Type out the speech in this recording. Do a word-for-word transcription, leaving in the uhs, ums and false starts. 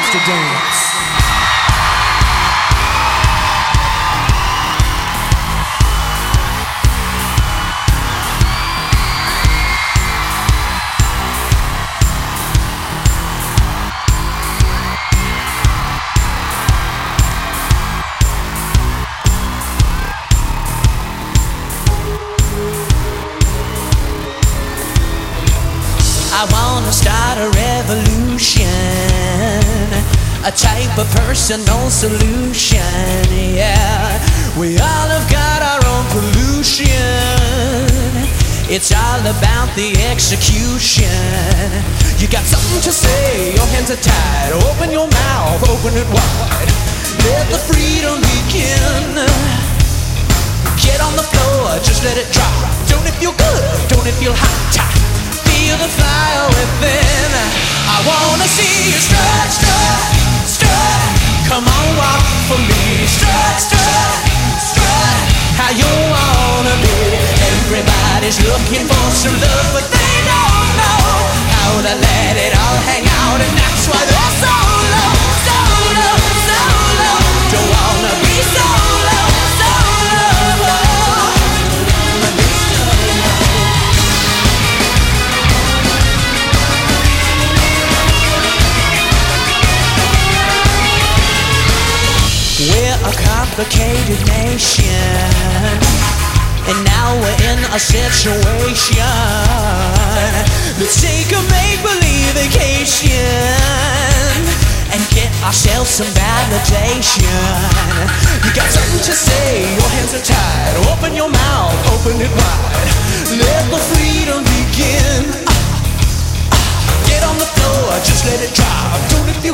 loves to dance. I wanna start a revolution, a type of personal solution, yeah. We all have got our own pollution. It's all about the execution. You got something to say, your hands are tied. Open your mouth, open it wide. Let the freedom begin. Get on the floor, just let it drop. Don't it feel good? Don't it feel hot? Feel the fire within. I wanna see you strut, strut, strut. Come on, walk for me. Strut, strut, strut. How you wanna be. Everybody's looking for some love, but they don't know how to let it all hang out, and that's why they're so low, so low, so low. Don't wanna be so low, so low. We're a complicated nation, and now we're in a situation. Let's take a make-believe vacation and get ourselves some validation. You got something to say, your hands are tied. Open your mouth, open it wide. Let the freedom begin. Get on the floor, just let it drop. Don't it